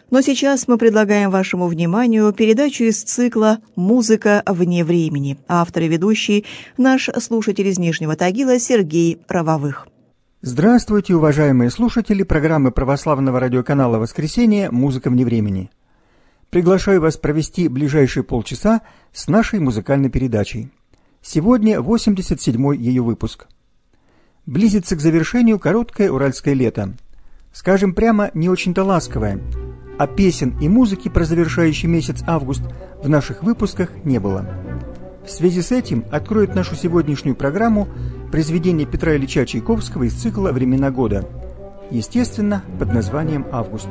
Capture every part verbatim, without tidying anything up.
Но сейчас мы предлагаем вашему вниманию передачу из цикла «Музыка вне времени». Автор и ведущий – наш слушатель из Нижнего Тагила Сергей Правовых. Здравствуйте, уважаемые слушатели программы православного радиоканала «Воскресенье. Музыка вне времени». Приглашаю вас провести ближайшие полчаса с нашей музыкальной передачей. Сегодня восемьдесят седьмой ее выпуск. Близится к завершению короткое уральское лето. Скажем прямо, не очень-то ласковое. А песен и музыки про завершающий месяц август в наших выпусках не было. В связи с этим откроет нашу сегодняшнюю программу произведение Петра Ильича Чайковского из цикла «Времена года», естественно, под названием «Август».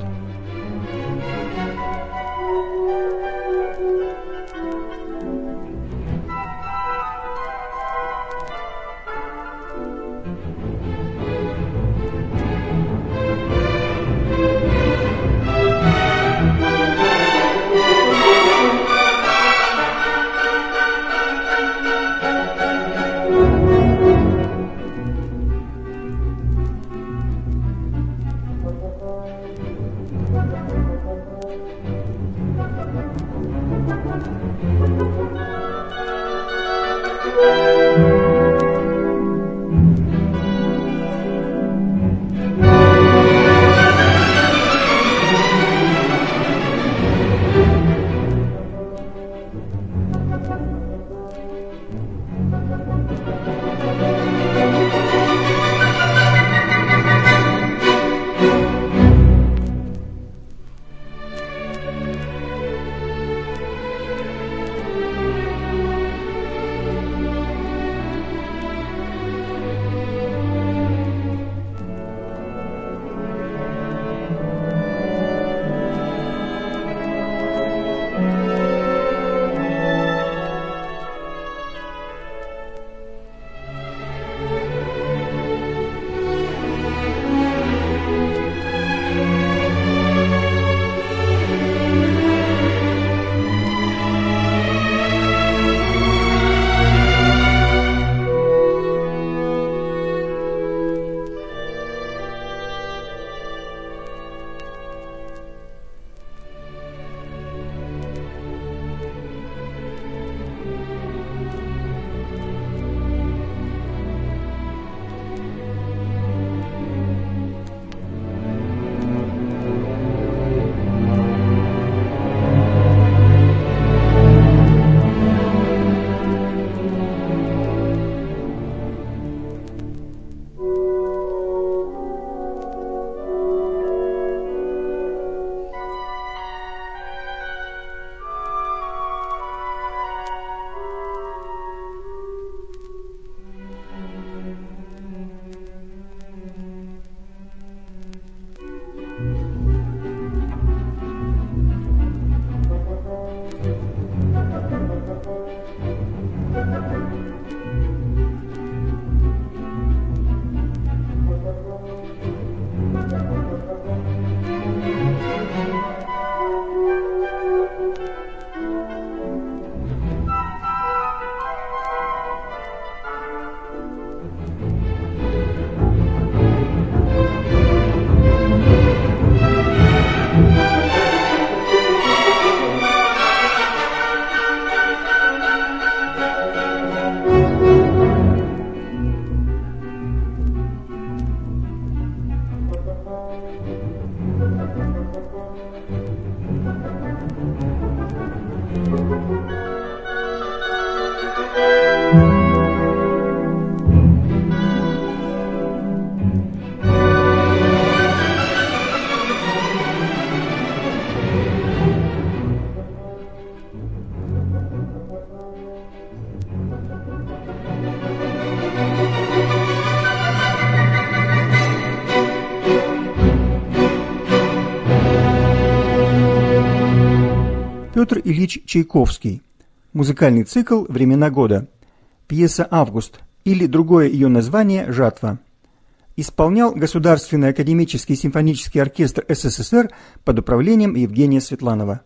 Петр Ильич Чайковский. Музыкальный цикл «Времена года». Пьеса «Август» или другое ее название «Жатва». Исполнял Государственный академический симфонический оркестр СССР под управлением Евгения Светланова.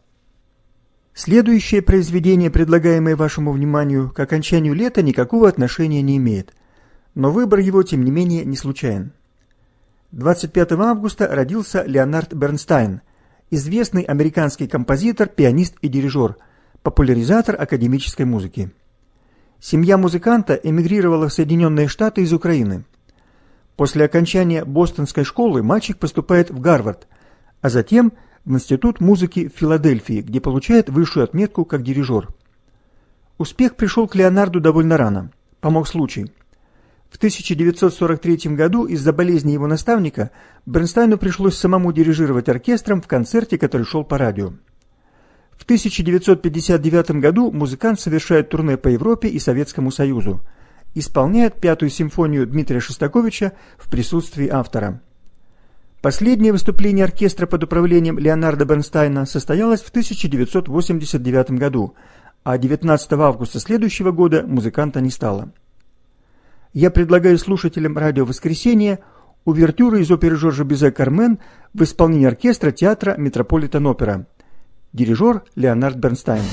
Следующее произведение, предлагаемое вашему вниманию, к окончанию лета никакого отношения не имеет, но выбор его, тем не менее, не случайен. двадцать пятого августа родился Леонард Бернстайн, известный американский композитор, пианист и дирижер, популяризатор академической музыки. Семья музыканта эмигрировала в Соединенные Штаты из Украины. После окончания Бостонской школы мальчик поступает в Гарвард, а затем в Институт музыки в Филадельфии, где получает высшую отметку как дирижер. Успех пришел к Леонарду довольно рано. Помог случай. В тысяча девятьсот сорок третьем году из-за болезни его наставника Бернстайну пришлось самому дирижировать оркестром в концерте, который шел по радио. В тысяча девятьсот пятьдесят девятом году музыкант совершает турне по Европе и Советскому Союзу. Исполняет пятую симфонию Дмитрия Шостаковича в присутствии автора. Последнее выступление оркестра под управлением Леонарда Бернстайна состоялось в тысяча девятьсот восемьдесят девятом году, а девятнадцатого августа следующего года музыканта не стало. Я предлагаю слушателям радио «Воскресенье» увертюру из оперы Жоржа Бизе «Кармен» в исполнении оркестра театра Метрополитен-опера. Дирижер Леонард Бернстайн.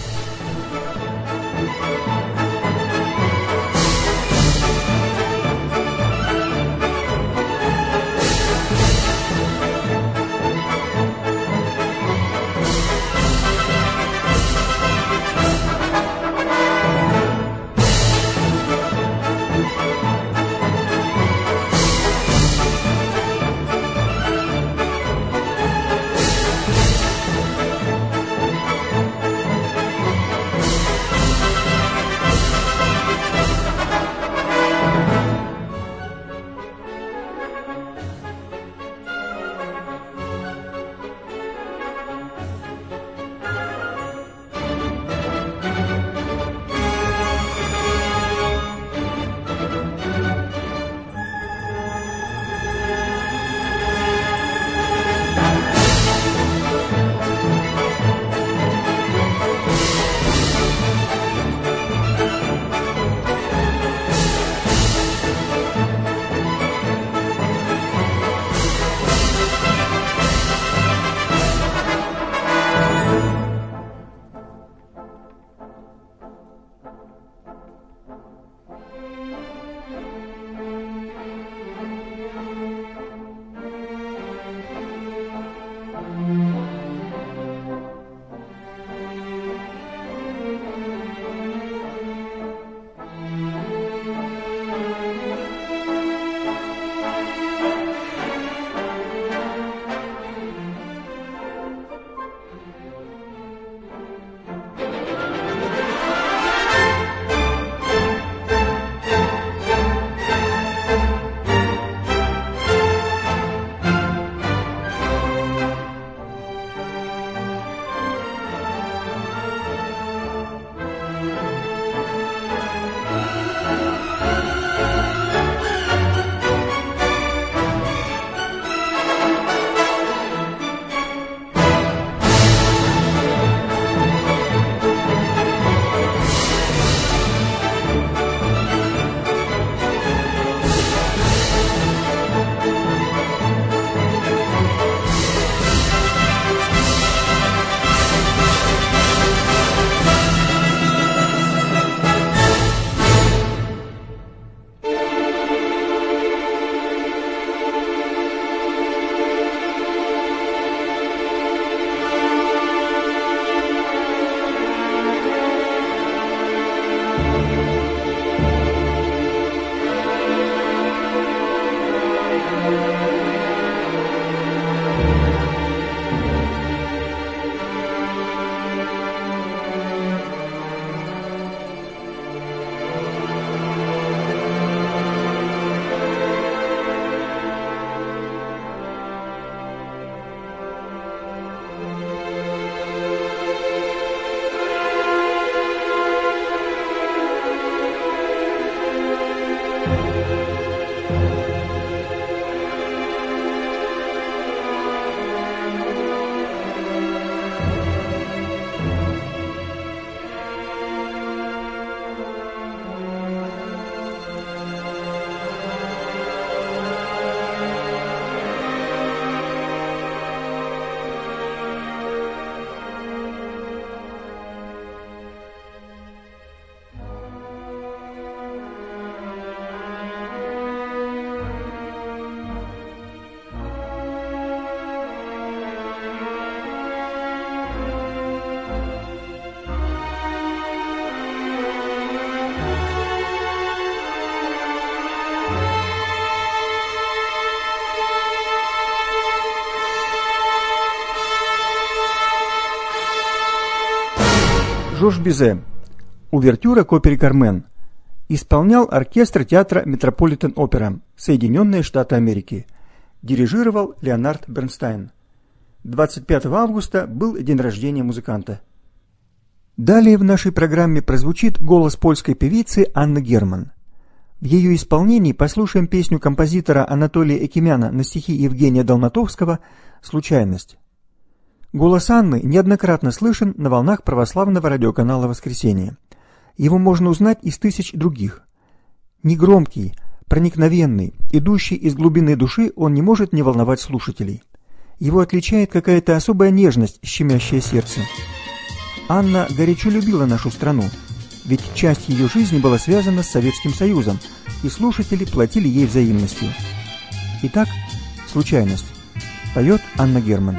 Жорж Бизе. Увертюра к опере «Кармен». Исполнял оркестр театра Метрополитен-опера, Соединенные Штаты Америки. Дирижировал Леонард Бернстайн. двадцать пятого августа был день рождения музыканта. Далее в нашей программе прозвучит голос польской певицы Анны Герман. В ее исполнении послушаем песню композитора Анатолия Экимяна на стихи Евгения Долматовского «Случайность». Голос Анны неоднократно слышен на волнах православного радиоканала «Воскресенье». Его можно узнать из тысяч других. Негромкий, проникновенный, идущий из глубины души, он не может не волновать слушателей. Его отличает какая-то особая нежность, щемящая сердце. Анна горячо любила нашу страну, ведь часть ее жизни была связана с Советским Союзом, и слушатели платили ей взаимностью. Итак, «Случайность» поет Анна Герман.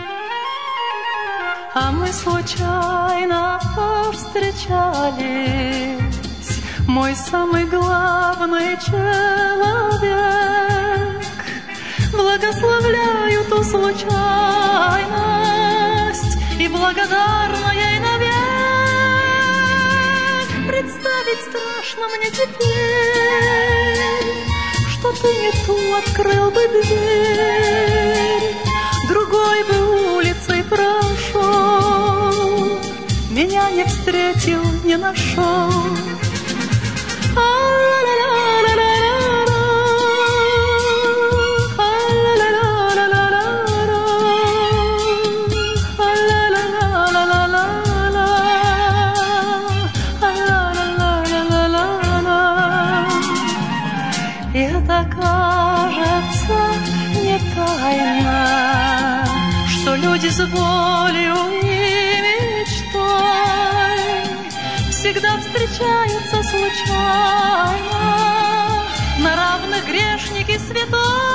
А мы случайно повстречались, мой самый главный человек. Благословляю ту случайность и благодарна ей навек. Представить страшно мне теперь, что ты не ту открыл бы дверь, другой бы улицей прошел, меня не встретил, не нашел. Это кажется не тайна, что люди с болью и мечтой всегда встречаются случайно, на равных грешник и святой.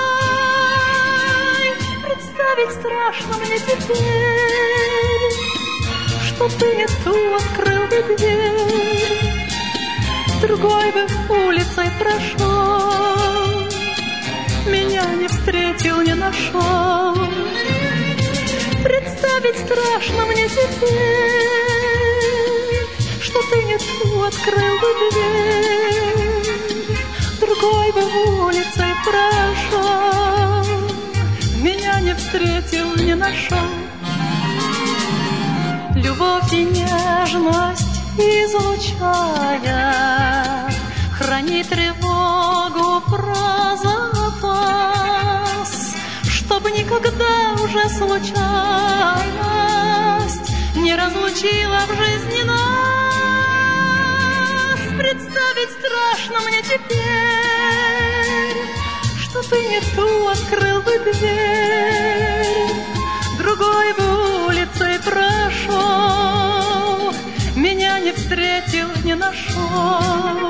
Представить страшно мне теперь, что ты не ту открыл бы дверь, другой бы улицей прошел, меня не встретил, не нашел. Представить страшно мне теперь, что ты не ту открыл бы дверь, другой бы улицей прошел, меня не встретил, не нашел. Любовь и нежность излучая, храни тревогу про запас, чтобы никогда уже случайность не разлучила в жизни нас. Представить страшно мне теперь, что ты не ту открыл бы дверь, другой бы улицей прошел, меня не встретил, не нашел.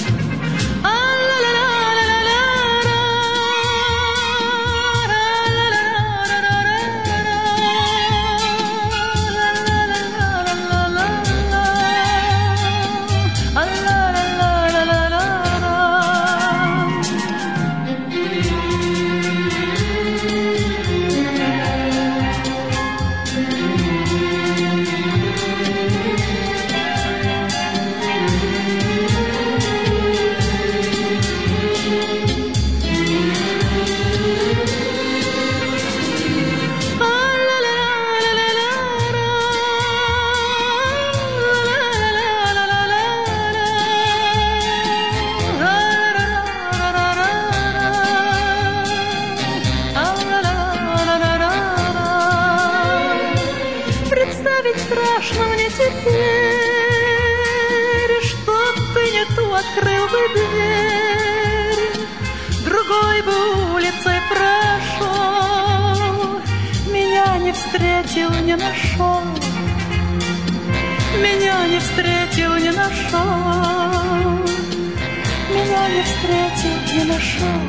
Страшно мне теперь, что ты не ту открыл бы дверь, другой бы улицей прошел, меня не встретил, не нашел, меня не встретил, не нашел, меня не встретил, не нашел.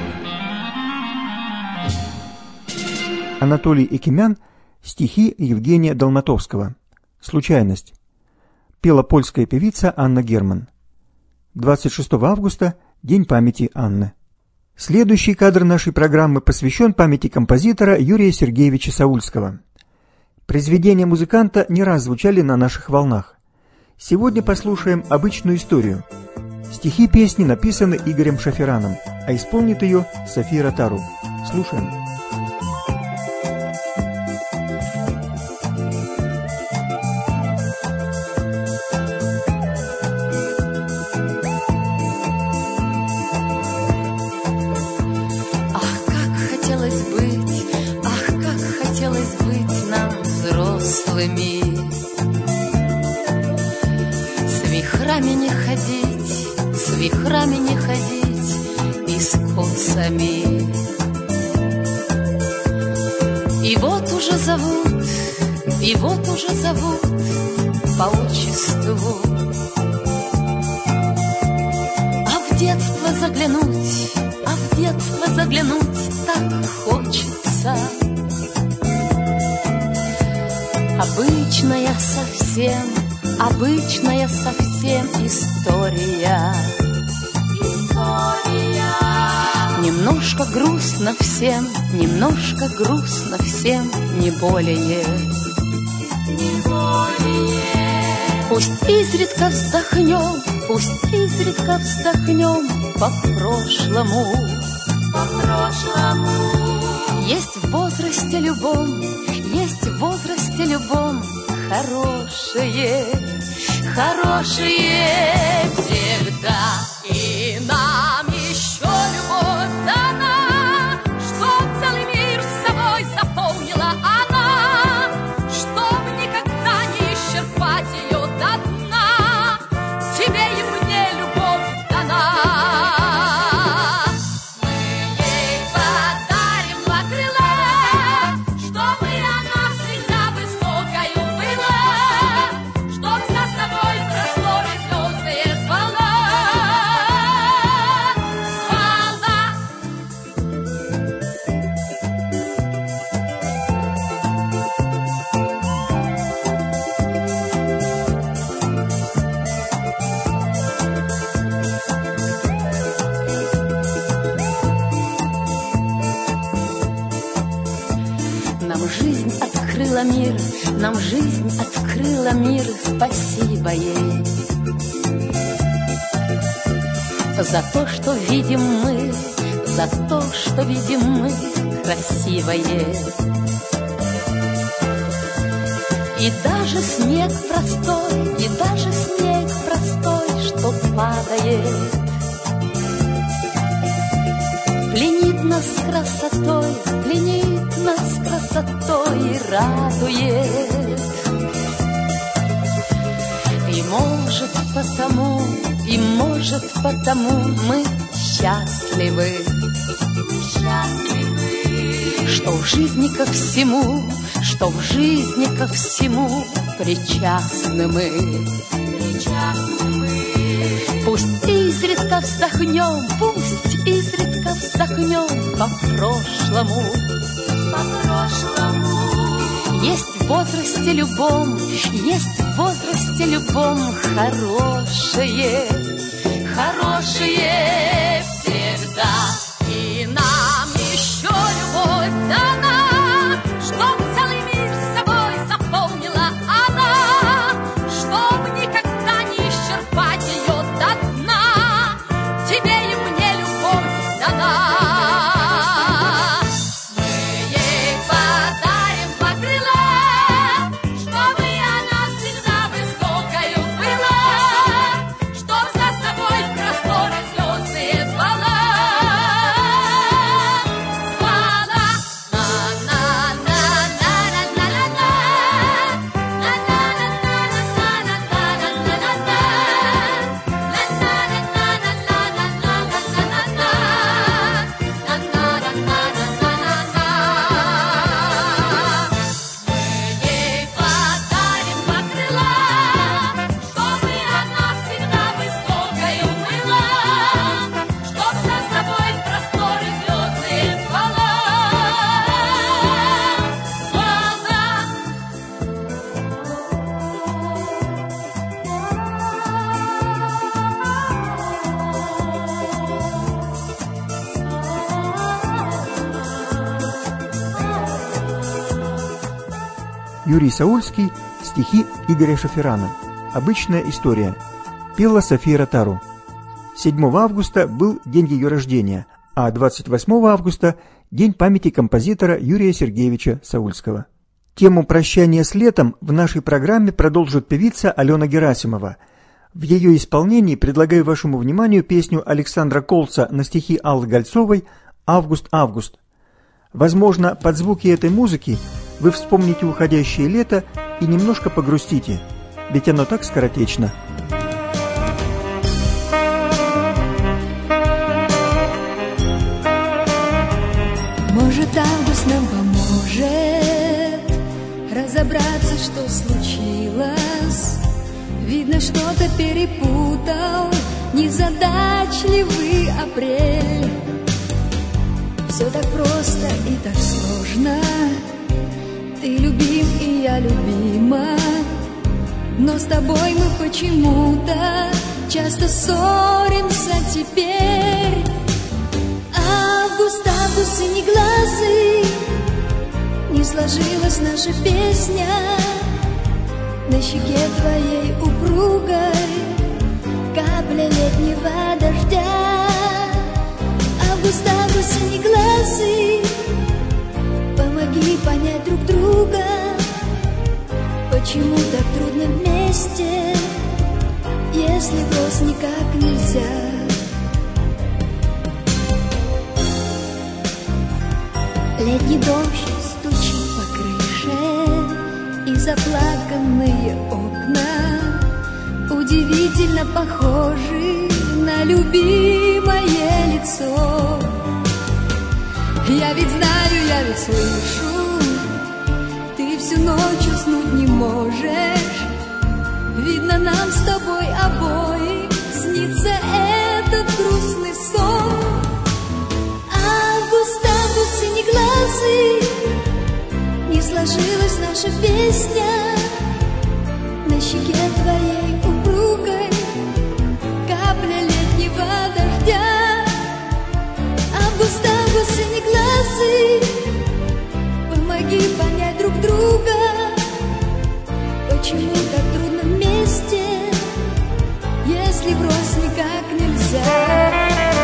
Анатолий Экимян, стихи Евгения Долматовского. «Случайность». Пела польская певица Анна Герман. двадцать шестого августа – День памяти Анны. Следующий кадр нашей программы посвящен памяти композитора Юрия Сергеевича Саульского. Произведения музыканта не раз звучали на наших волнах. Сегодня послушаем обычную историю. Стихи песни написаны Игорем Шафераном, а исполнит ее София Ротару. Слушаем. Ах, как хотелось быть, ах, как хотелось быть нам взрослыми. С вихрами не ходить, с вихрами не ходить и с косами. И вот уже зовут, и вот уже зовут по отчеству. А в детство заглянуть, а в детство заглянуть так хочется. Обычная совсем, обычная совсем история. История. Немножко грустно всем, немножко грустно всем, не более. Не более. Пусть изредка вздохнем, пусть изредка вздохнем по прошлому. По прошлому. Есть в возрасте любом, есть в возрасте любом хорошие, хорошие всегда. И нам еще любовь дана, чтоб целый мир с собой заполнила она, чтоб никогда не исчерпать ее до дна. Тебе и мне любовь дана. Мы ей подарим два крыла, чтобы она всегда высокою была, чтоб за собой в просторы звездные звала. Нам жизнь открыла мир, нам жизнь открыла мир, спасибо ей. За то, что видим мы, за то, что видим мы красивое. И даже снег простой, и даже снег простой, что падает, пленит нас красотой, пленит нас красотой и радует. И может потому, и может потому мы счастливы, счастливы, что в жизни ко всему, что в жизни ко всему причастны мы, причастны мы. Пусть изредка вздохнем, пусть изредка вздохнем по прошлому, по прошлому. Есть в возрасте любом, есть в возрасте любом хорошее, хорошее всегда. И нам еще любовь дана, чтоб целый мир с собой заполнила она, чтоб никогда не исчерпать ее до дна. Тебе и мне любовь дана. Юрий Саульский, стихи Игоря Шаферана. «Обычная история». Пела София Ротару. седьмого августа был день ее рождения, а двадцать восьмого августа – день памяти композитора Юрия Сергеевича Саульского. Тему прощания с летом в нашей программе продолжит певица Алена Герасимова. В ее исполнении предлагаю вашему вниманию песню Александра Колца на стихи Аллы Гольцовой «Август, август». Возможно, под звуки этой музыки вы вспомните уходящее лето и немножко погрустите, ведь оно так скоротечно. Может, август нам поможет разобраться, что случилось. Видно, что-то перепутал незадачливый апрель. Все так просто и так сложно. Ты любим и я любима, но с тобой мы почему-то часто ссоримся теперь. Август, август, синеглазый, не сложилась наша песня. На щеке твоей упругой капля летнего дождя. Август, август, синеглазый, помоги понять друг друга. Почему так трудно вместе, если врозь никак нельзя? Летний дождь стучит по крыше, и заплаканные окна удивительно похожи на любимое лицо. Я ведь знаю, я ведь слышу, ты всю ночь уснуть не можешь. Видно, нам с тобой обоим снится этот грустный сон. Август, август, синеглазый, не сложилась наша песня. На щеке твоей упругой капля летнего дождя. Август, август, синеглазый, помоги понять друг друга. Почему так трудно вместе, если врозь никак нельзя?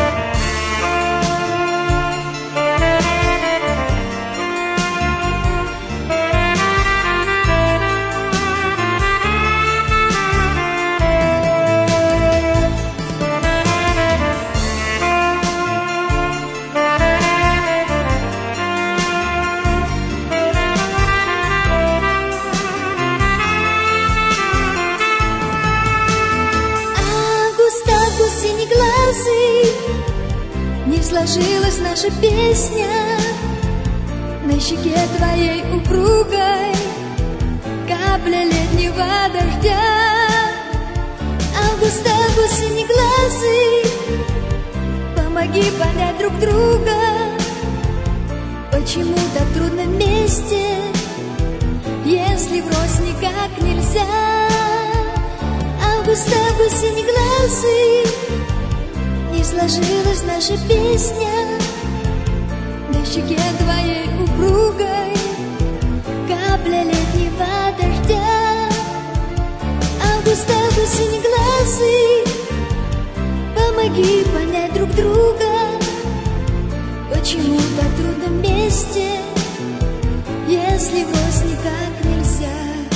Не сложилась наша песня. На щеке твоей упругой капля летнего дождя. Август, август, синеглазый, помоги понять друг друга. Почему так трудно вместе, если врозь никак нельзя? Август, август, синеглазый, не сложилась наша песня. На щеке твоей упругой капля летнего дождя. Август, август, синеглазый, помоги понять друг друга. Почему так трудно вместе, если врозь никак нельзя?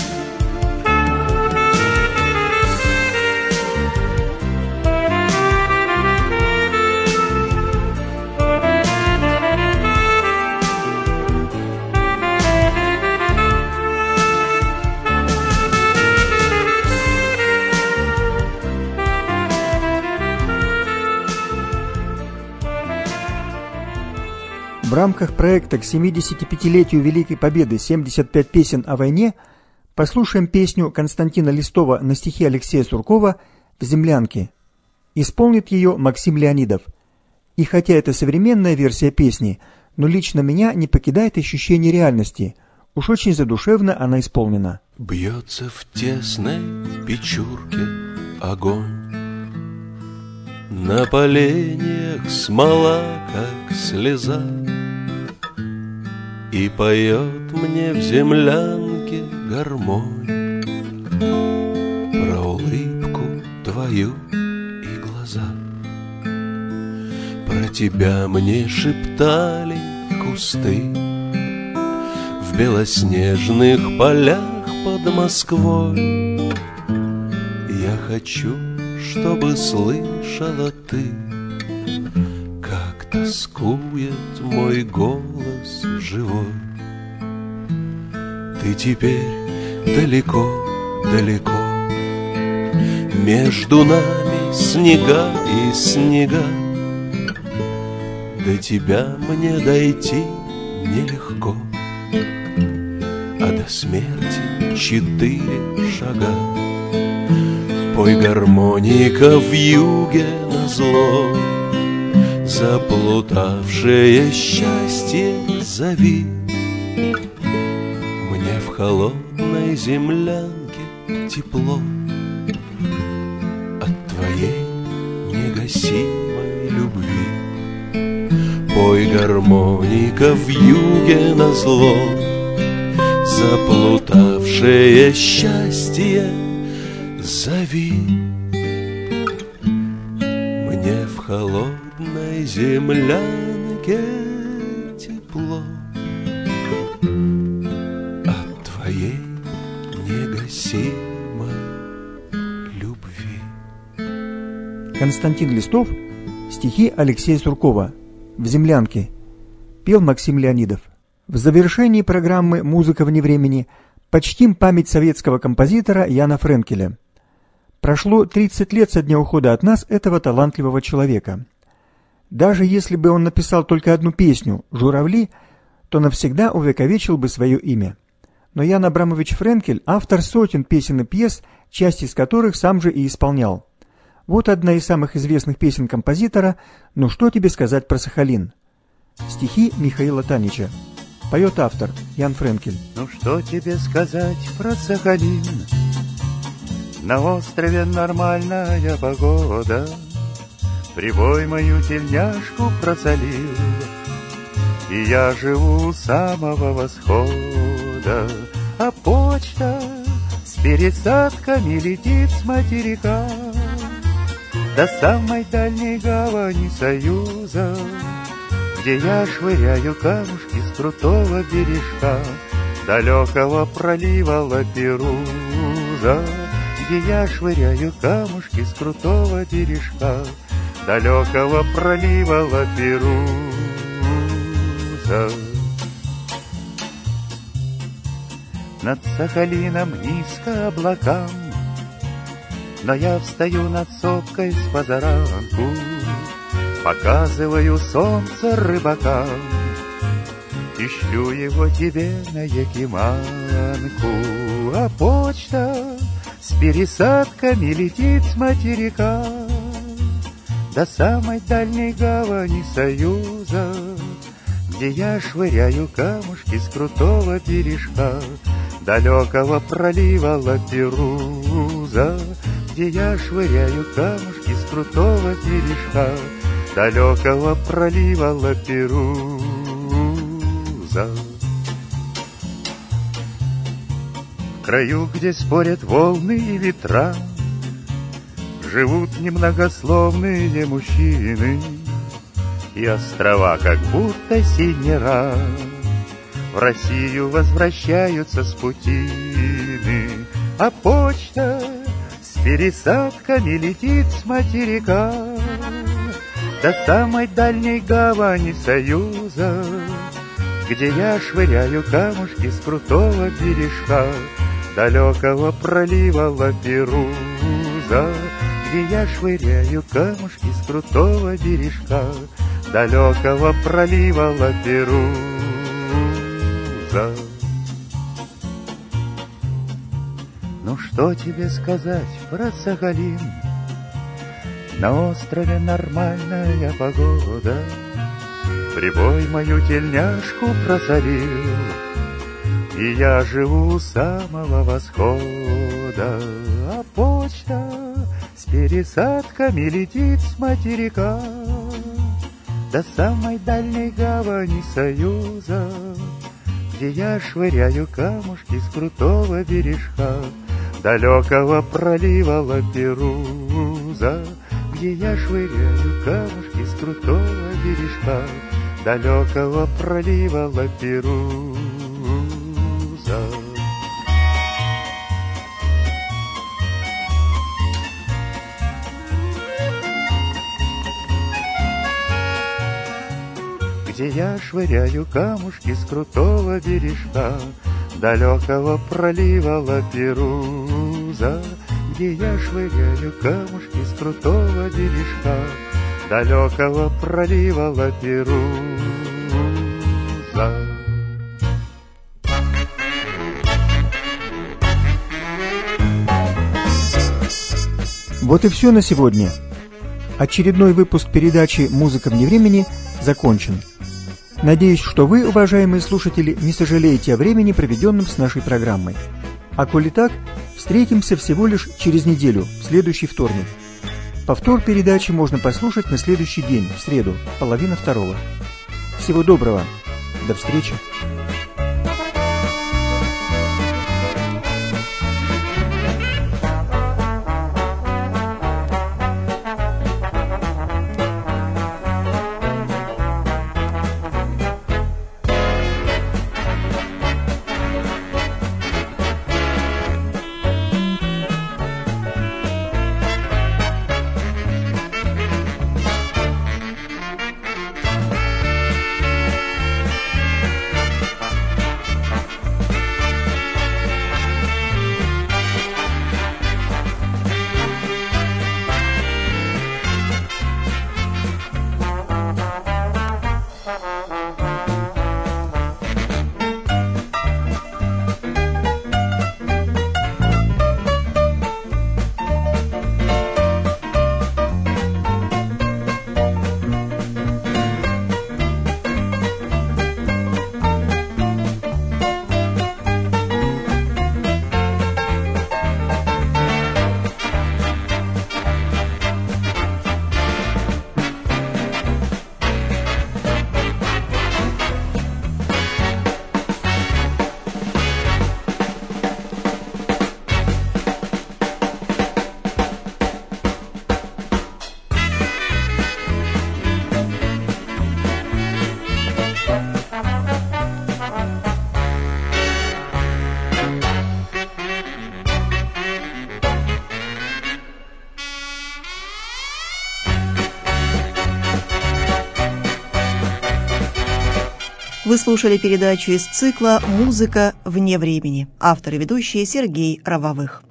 В рамках проекта к семидесятипятилетию Великой Победы «семьдесят пять песен о войне» послушаем песню Константина Листова на стихи Алексея Суркова «В землянке». Исполнит ее Максим Леонидов. И хотя это современная версия песни, но лично меня не покидает ощущение реальности. Уж очень задушевно она исполнена. Бьется в тесной печурке огонь, на поленьях смола, как слеза, и поет мне в землянке гармонь про улыбку твою и глаза. Про тебя мне шептали кусты в белоснежных полях под Москвой. Я хочу, чтобы слышала ты, как тоскует мой голос живой. Ты теперь далеко, далеко, между нами снега и снега. До тебя мне дойти нелегко, а до смерти четыре шага. Пой, гармоника, вьюге назло, заплутавшее счастье зови. Мне в холодной землянке тепло от твоей негасимой любви. Пой, гармоника, вьюге назло, заплутавшее счастье зови. Мне в холодной землянке тепло от твоей негасимой любви. Константин Листов, стихи Алексея Суркова. В землянке пел Максим Леонидов. В завершении программы «Музыка вне времени» почтим память советского композитора Яна Френкеля. Прошло тридцать лет со дня ухода от нас этого талантливого человека. Даже если бы он написал только одну песню «Журавли», то навсегда увековечил бы свое имя. Но Ян Абрамович Френкель – автор сотен песен и пьес, часть из которых сам же и исполнял. Вот одна из самых известных песен композитора «Ну что тебе сказать про Сахалин?» Стихи Михаила Танича. Поет автор Ян Френкель. Ну что тебе сказать про Сахалин? На острове нормальная погода, прибой мою тельняшку просолил, и я живу у самого восхода, а почта с пересадками летит с материка до самой дальней гавани Союза, где я швыряю камушки с крутого бережка далекого пролива Лаперуза, где я швыряю камушки с крутого бережка далекого пролива Лаперуза. Над Сахалином низко облакам, но я встаю над сопкой с позаранку, показываю солнце рыбакам и шлю его тебе на Якиманку, а почта с пересадками летит с материка до самой дальней гавани Союза, где я швыряю камушки с крутого бережка далекого пролива Лаперуза, где я швыряю камушки с крутого бережка далекого пролива Лаперуза. В краю, где спорят волны и ветра, живут немногословные мужчины, и острова как будто синера в Россию возвращаются с путины, а почта с пересадками летит с материка до самой дальней гавани Союза, где я швыряю камушки с крутого бережка далекого пролива Лаперуза, где я швыряю камушки с крутого бережка далекого пролива Лаперуза. Ну что тебе сказать про Сахалин? На острове нормальная погода, прибой мою тельняшку просолил, и я живу у самого восхода, а почта с пересадками летит с материка до самой дальней гавани Союза, где я швыряю камушки с крутого бережка далекого пролива Лаперуза, где я швыряю камушки с крутого бережка, далекого пролива Лаперуза. Где я швыряю камушки с крутого бережка, далекого пролива Лаперуза, где я швыряю камушки с крутого бережка, далекого пролива Лаперуза. Вот и все на сегодня. Очередной выпуск передачи «Музыка вне времени» закончен. Надеюсь, что вы, уважаемые слушатели, не сожалеете о времени, проведенном с нашей программой. А коли так, встретимся всего лишь через неделю, в следующий вторник. Повтор передачи можно послушать на следующий день, в среду, половина второго. Всего доброго. До встречи. Вы слушали передачу из цикла «Музыка вне времени». Автор и ведущий Сергей Равовых.